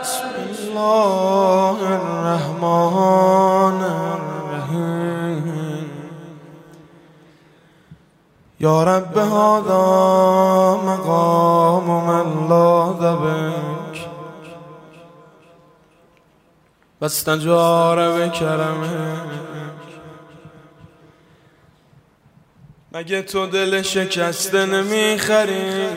بسم الله الرحمن الرحیم. یا رب هذا مقام من لاذ بک واستجار بکرمک. مگه تو دل شکسته نمیخری؟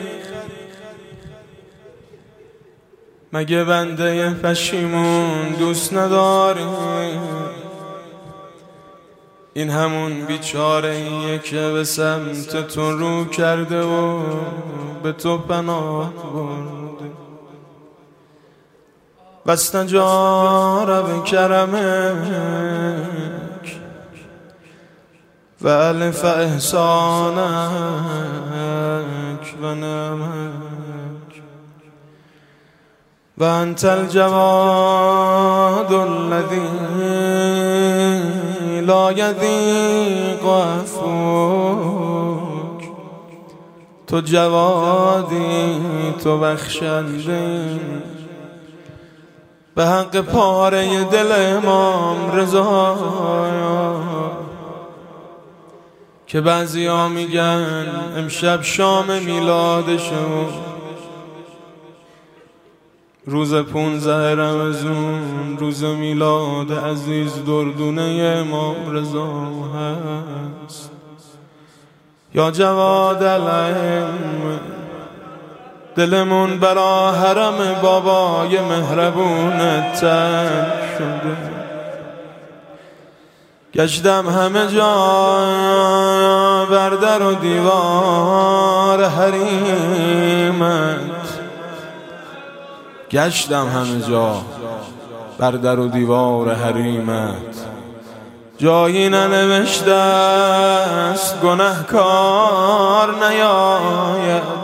مگه بنده پشیمون دوست نداری؟ این همون بیچاره ایه که به سمت تو رو کرده و به تو پناه برده. واستجار بکرمک و الف احسانک و نعمک و انت الجواد الذی لا یضیق عفوک. تو جوادی، تو بخشنده، به حق پاره دل امام رضا که بعضیا میگن امشب شام میلادشه، روز 15 رمضان روز میلاد عزیز دردونه امام رضا هست. یا جواد العلم، دلمون برا حرم بابای مهربونت تنگ شده. گشتم همه جا بر در و دیوار حریمت، گشتم همه جا بر در و دیوار حریمت. جایی ننوشته است گنهکار نیاید.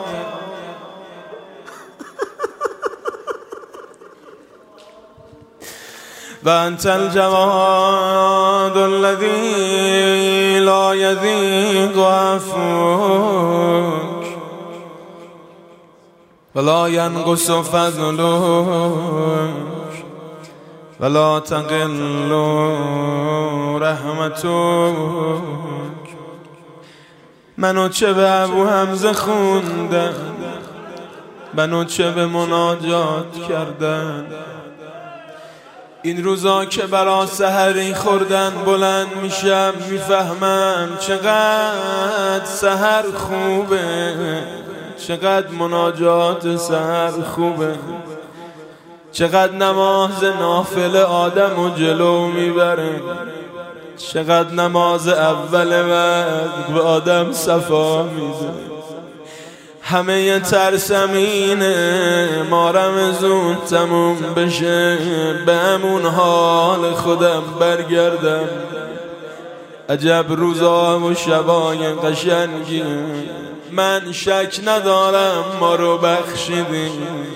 و انت الجواد الذی لا یضیق عفوک ولا ینقص فضلک ولا تقل رحمتک. منو چه به ابو حمزه خوندن، منو چه به مناجات کردن. این روزا که برا سحری خوردن بلند میشم میفهمم چقدر سحر خوبه، چقدر مناجات سحر خوبه، چقدر نماز نافله آدم و جلو میبره، چقدر نماز اول وقت به آدم صفا میده. همه ترسم اینه ما رمضون تموم بشه به همون حال خودم برگردم. عجب روزا و شبای قشنگی، من شک ندارم ما رو بخشیدی،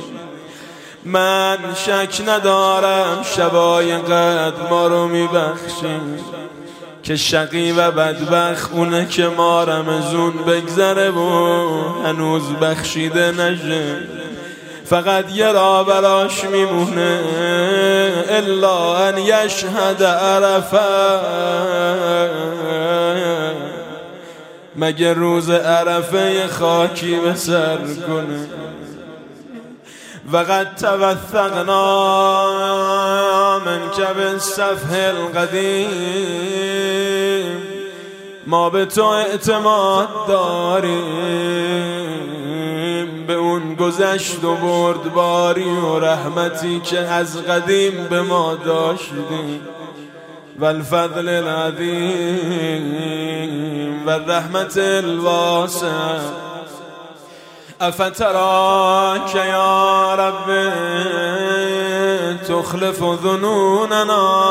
من شک ندارم شبای قدر ما رو میبخشی. که شقی و بدبخت اونه که ما رمضون بگذره و هنوز بخشیده نشه. فقط یه را براش میمونه، الا ان یشهد عرفه، مگه روز عرفه خاکی به سر کنه. وقد توثقنا منک بالصفح القدیم، ما به تو اعتماد داریم، به اون گذشت و بردباری و رحمتی که از قدیم به ما داشتیم. والفضل العظیم والرحمت الواسع. افتراک یا رب تخلف ظنوننا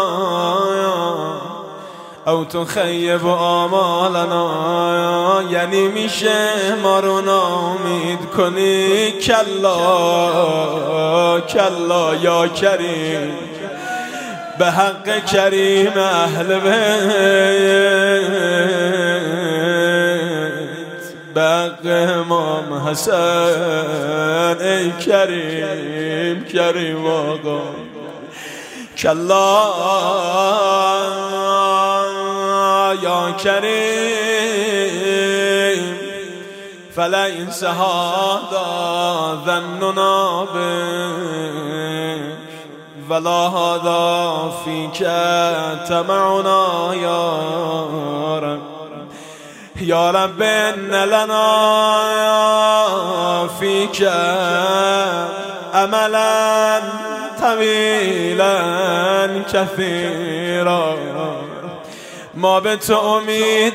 او تخیب آمالنا. یعنی میشه ما رو ناامید کنی؟ کلا کلا یا کریم، به حق کریم اهل بیت بق امام حسن ای کریم کریم آقا کلا یا کریم فلئن سهادا ظننا بک ولا هذا فیک طمعنا یا رب یا رب ان لنا فیک املا طویلا کثیرا ما به تو امید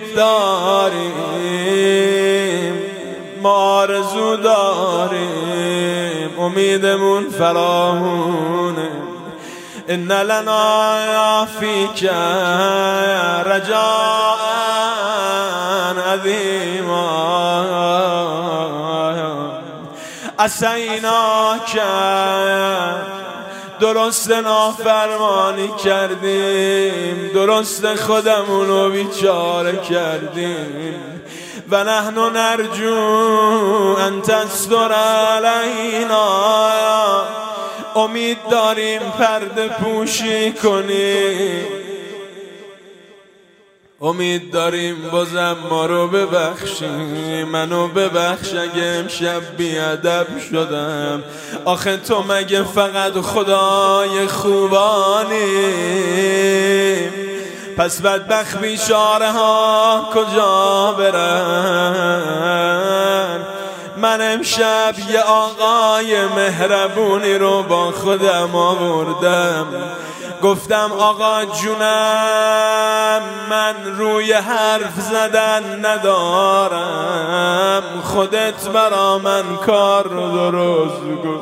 داریم ما آرزو داریم امیدمون فراوونه ان لنا فیک رجاء عظیما عصیناک درست نافرمانی کردیم درست خودمونو بیچاره کردیم و نحن نرجو ان تستر علینا امید داریم پرده پوشی کنی امید داریم بازم ما رو ببخشی منو ببخش اگه امشب بیادب شدم آخه تو مگه فقط خدای خوبانی پس بدبخت بیچاره ها کجا برن من امشب یه آقای مهربونی رو با خودم آوردم گفتم آقا جونم من روی حرف زدن ندارم خودت برا من کار درست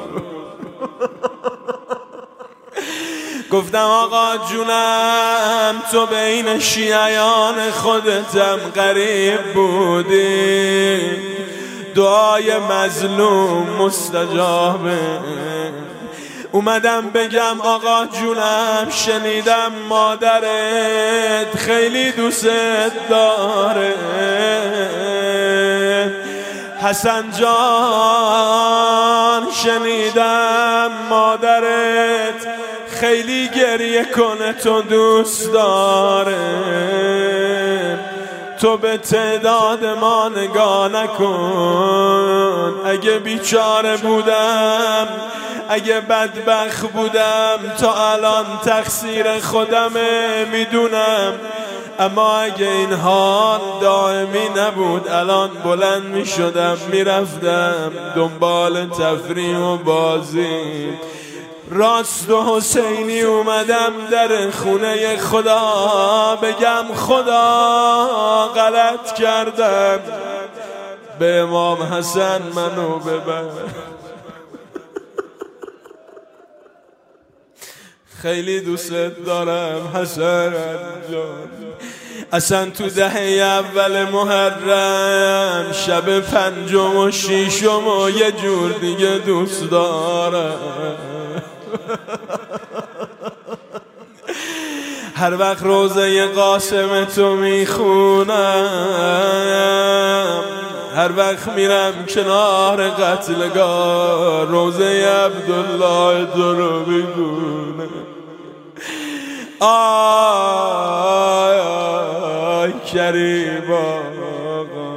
گفتم آقا جونم تو بین شیعیان خودتم غریب بودی دعای مظلوم مستجابه اومدم بگم آقا جونم شنیدم مادرت خیلی دوست داره حسن جان شنیدم مادرت خیلی گریه کنه تو دوست داره تو به تعداد ما نگاه نکن اگه بیچاره بودم اگه بدبخت بودم تا الان تقصیر خودمه میدونم اما اگه این حال دائمی نبود الان بلند میشدم میرفتم دنبال تفریح و بازی راست و حسینی اومدم در خونه خدا بگم خدا غلط کردم به امام حسن منو ببر خیلی دوست دارم حسن جان اصلا تو دهه اول محرم شب پنجم و شیشم و یه جور دیگه دوست دارم هر وقت روزه قاسم تو میخونم هر وقت میرم کنار قتلگاه روزه عبدالله تو رو میگونم آی آی کریم آقا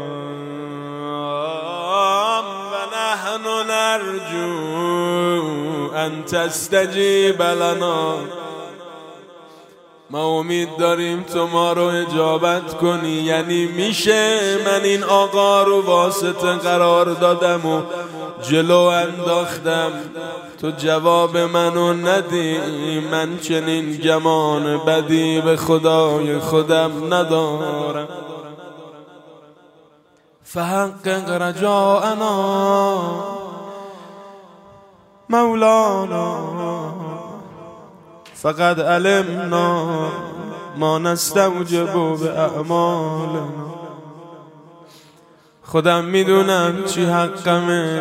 و نحن نرجو ان تستجیب لنا ما امید داریم تو ما رو اجابت کنی یعنی میشه من این آقا رو واسطه قرار دادم و جلو انداختم تو جواب منو ندی من چنین گمان بدی به خدای خودم ندارم فحقق رجاءنا مولانا فقد علمنا ما نستوجب باعمالنا خودم میدونم چی حقمه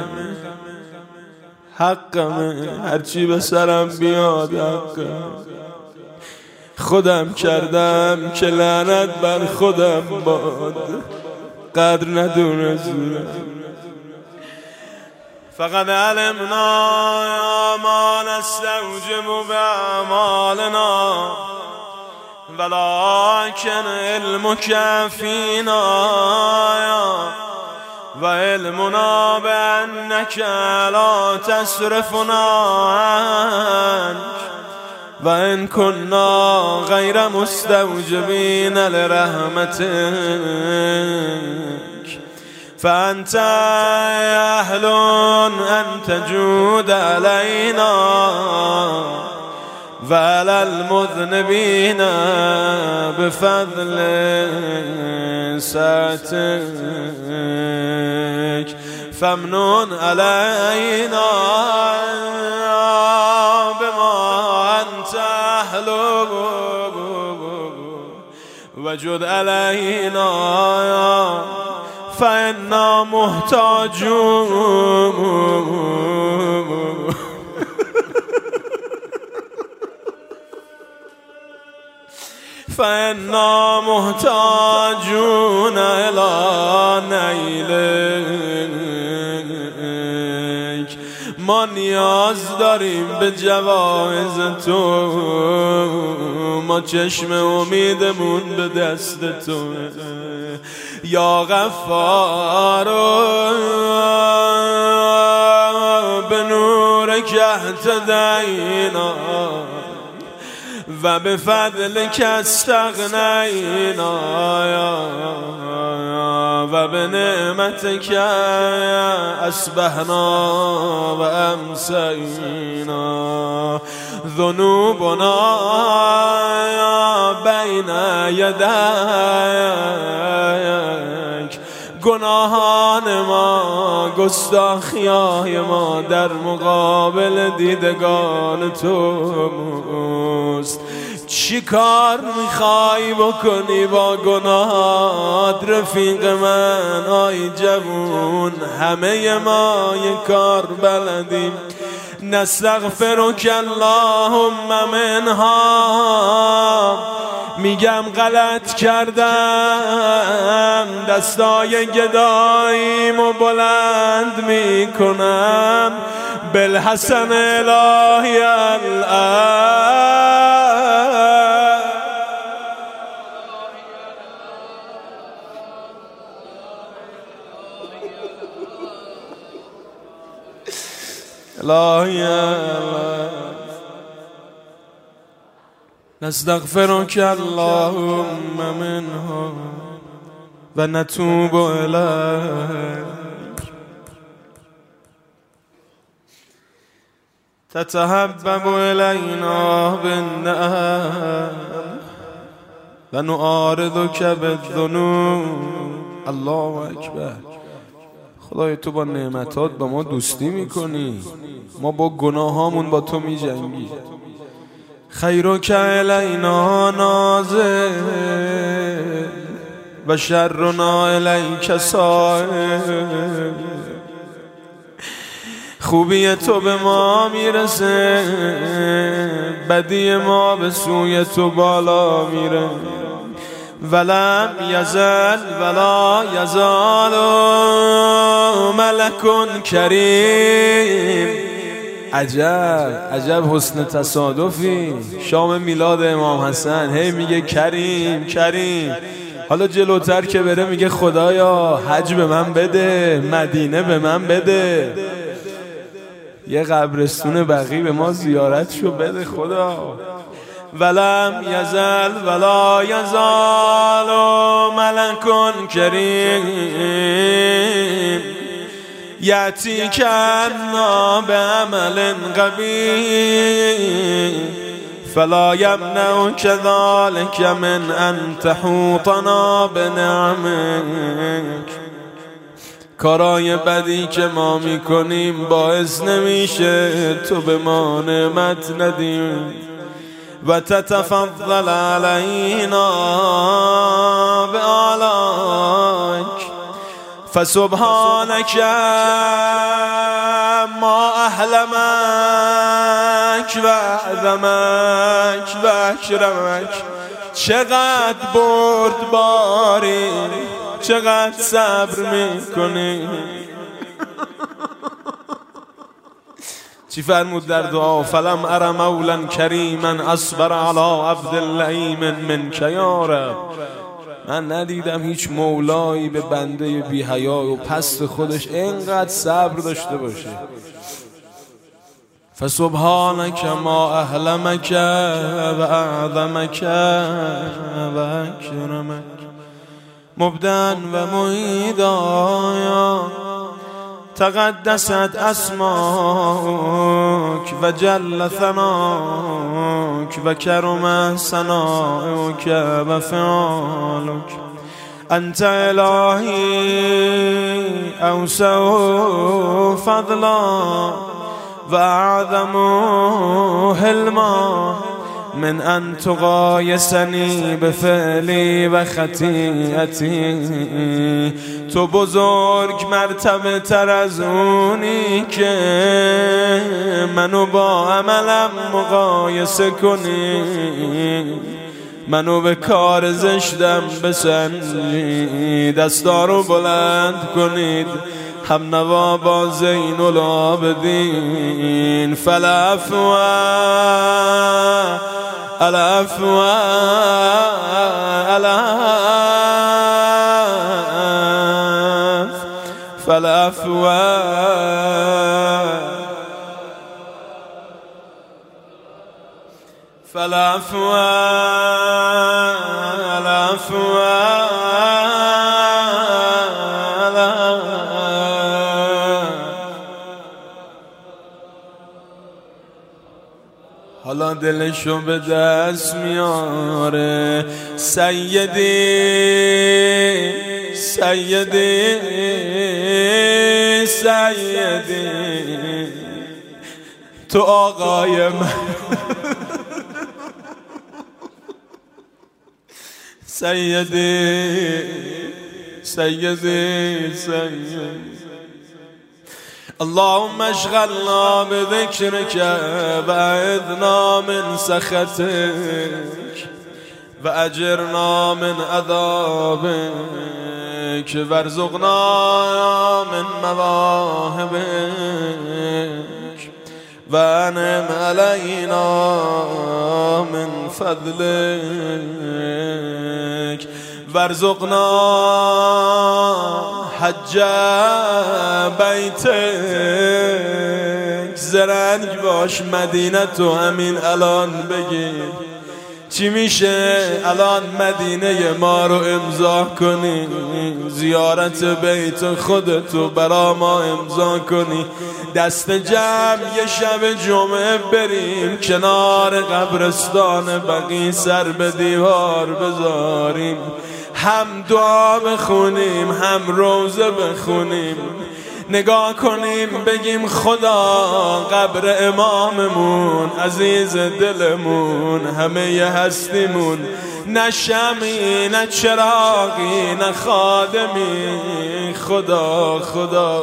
هرچی به سرم بیاد حقم خودم کردم که لعنت بر خودم باد قدر ندونستم. فقد علمنا ما نستوجب بأعمالنا ولكن علمك فينا وعلمنا بأنك لا تصرفنا عنك وإن كنا غير مستوجبين لرحمتك فأنت أهل أن تجود علينا وعلى المذنبين بفضل ساتك فمنون علينا بما أنت أهل وجد علينا فإنا محتاجون فإنا محتاجون إلى نیلک ما نیاز داریم به جوایز تو ما چشم امیدمون به دست تو یا غفار به نورک اهتدینا و به فضلک استغنینا و به نعمتک اصبحنا و امسینا ذنوبنا بین یدیک گناهان ما گستاخیای ما در مقابل دیدگان توست چی کار میخوای بکنی با گناهات رفیق من آی جوون همه ما یک کار بلدیم نستغفرک اللهم منها میگم غلط کردم دستای گداییمو بلند میکنم بالحسن الهی الهی نستغفرك اللهم منها و نتوب الیک تتحبب الینا بالنعم و نعارضک بالذنوب. الله اکبر. خدای تو با نعمتات با ما دوستی میکنی، ما با گناهامون با تو میجنگی. خیرک الینا نازل و شرنا الیک سائل. خوبی تو به ما میرسه، بدی ما به سوی تو بالا میره. ولم یزل ولا یزال ملک کریم. عجب حسن تصادفی. شام میلاد امام حسن هی میگه کریم کریم، حالا جلوتر که بره میگه خدایا حج به من بده، مدینه به من بده، یه قبرستون بقیع به ما زیارت شو بده خدا. ولم یزل ولا یزال ملک کریم یأتی کنا بعمل قبیح فلا یمنع ذلک من ان تحوطنا بنعمک. کارای بدی که ما میکنیم باعث نمیشه تو به ما نعمت ندیم و تتفضل علینا بآلائک. فسبحانک ما احلمک و اعظمک و اکرمک. چقدر بردباری، چقدر صبر میکنی. چی فرمود در دعا؟ فلم ار مولا کریما اصبر علی عبد لئیم منک یا رب. من ندیدم هیچ مولایی به بنده بی حیا و پست خودش اینقدر صبر داشته باشه. فسبحانک ما احلمک و اعظمک و اکرمک مبدأ و معیدا تقدست اسماک و جل ثناک و کرم ثناک و فعالک. انت الهی اوسع فضلا و اعظم حلما من ان تقایسنی بفعلی و خطیئتی. تو بزرگ مرتبه تر از اونی که منو با عملم مقایسه کنی، منو به کار زشتم بسنجی. دستا رو بلند کنید هم نوا با زین العابدین. فالعفو العفو فالعفو فالعفو العفو حالا دلشو به دست میاره. سیدی سیدی سیدی تو آقای من. سیدی سیدی سیدی اللهم اشغلنا بذكرك وأعذنا من سخطك وأجرنا من عذابك وارزقنا من مواهبك وأنعم علينا من فضلك وارزقنا حج بیتک. زرنگ باش مدینه تو همین الان بگیر. چی میشه الان مدینه ما رو امضا کنی، زیارت بیت خودتو برا ما امضا کنی، دست جمع یه شب جمعه بریم کنار قبرستان بقیع سر به دیوار بذاریم، هم دعا بخونیم هم روزه بخونیم، نگاه کنیم بگیم خدا قبر اماممون عزیز دلمون همه ی هستیمون، نه شمعی نه چراغی نه خادمی، خدا خدا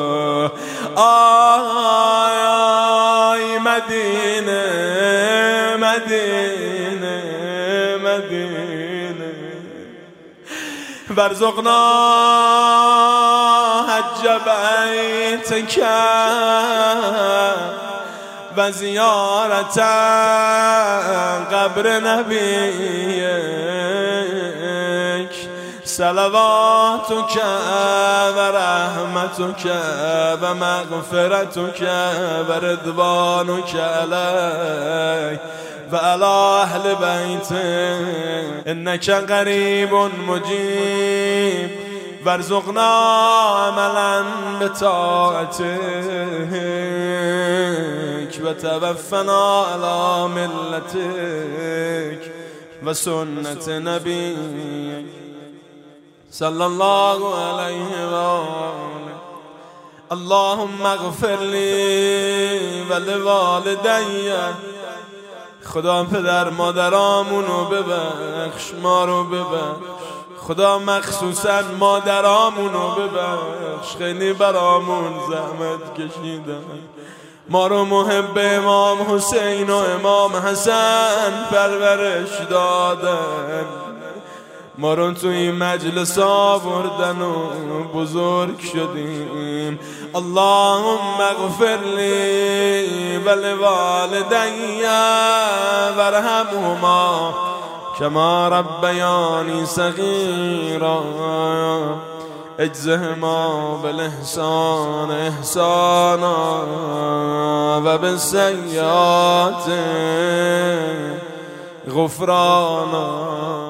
آی مدینه مدینه مدینه وارزقنا حج بیتک و زیارت قبر نبیک. صلواتک و رحمتک و مغفرتک و رضوانک علی و علی اهل بیت انک قریب مجیب وارزقنا عملا بطاعتک و توفنا علی ملتک و سنت نبیک صلی الله علیه و آله. اللهم اغفر لی و لوالدی. خدا پدر مادرامونو ببخش، ما رو ببخش، خدا مخصوصا مادرامونو ببخش، خیلی برامون زحمت کشیدن، ما رو محب امام حسین و امام حسن پرورش دادن، ما رو تو این مجلس آوردن و بزرگ شدیم. اللهم اغفر لی ولوالدی وارحمهما کما ربیانی صغیرا اجزهما بالاحسان احسانا و بالسیئات غفرانا.